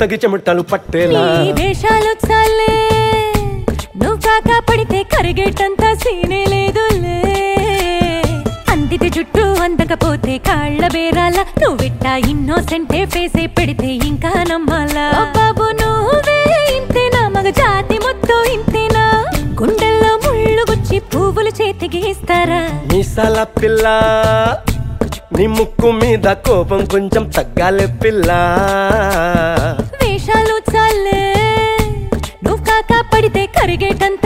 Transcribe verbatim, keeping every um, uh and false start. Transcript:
తగి చెమటలు పట్టేలా వేషాలు చాలే నువ్వు కాక పడితే కరిగేటంత సీనే లేదులే అందితే జుట్టు అందకపోతే కాళ్ళ బేరాల నువ్విట్టా ఇన్నోసెంటే ఫేసే పెడితే ఇంకా నమ్మాలా బాబు నువ్వే ఇంతేనా మగ జాతి మొత్తం ఇంతేనా గుండెల్లో ముళ్ళు గుచ్చి పువ్వులు చేతికి ఇస్తారా మీసాల పిల్ల నీ ముక్కు మీద కోపం కొంచెం తగ్గాలే పిల్ల వేషాలు చాలే నువ్వు కాక పడితే కరిగేటంత